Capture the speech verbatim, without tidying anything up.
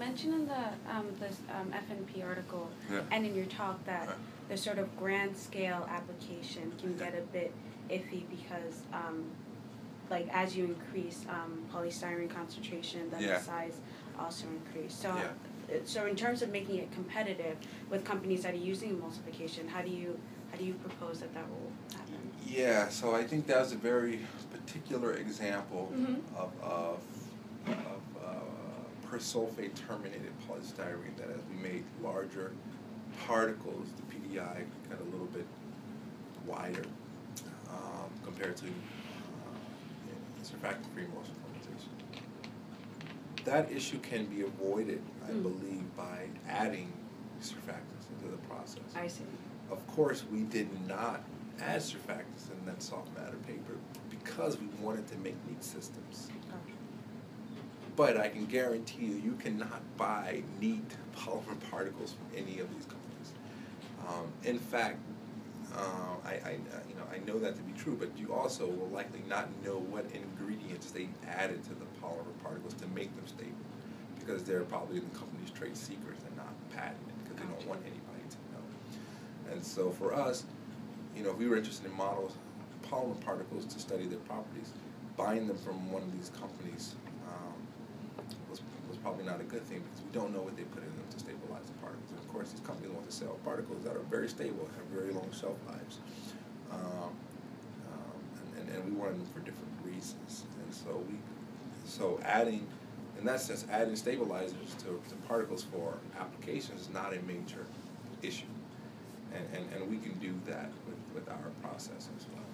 mentioned in the um, this um, F N P article yeah. and in your talk that Right. the sort of grand scale application can get a bit iffy because, um, like, as you increase um, polystyrene concentration, then yeah. the size also increase. So, yeah. uh, so in terms of making it competitive with companies that are using emulsification, how do you how do you propose that that will happen? Yeah. So I think that was a very particular example mm-hmm. of of, of uh, persulfate terminated polystyrene that as we made larger particles, the P D I got a little bit wider um, compared to uh, surfactant-free emulsion fermentation. That issue can be avoided, I mm. believe, by adding surfactants into the process. I see. Of course, we did not add surfactants in that soft matter paper because we wanted to make neat systems. Okay. But I can guarantee you, you cannot buy neat polymer particles from any of these companies. Um, in fact, uh, I, I, you know, I know that to be true, but you also will likely not know what ingredients they added to the polymer particles to make them stable, because they're probably in the company's trade secrets and not patented, because they don't want anybody to know. And so for us, you know, if we were interested in models, polymer particles to study their properties, buying them from one of these companies um, was, was probably not a good thing, because we don't know what they put in them to stabilize the particles. And of course, these companies want to sell particles that are very stable and have very long shelf lives. Um, um, and, and, and we wanted them for different reasons. And so we, so adding, in that sense, adding stabilizers to, to particles for applications is not a major issue. And, and, and we can do that with, with our process as well.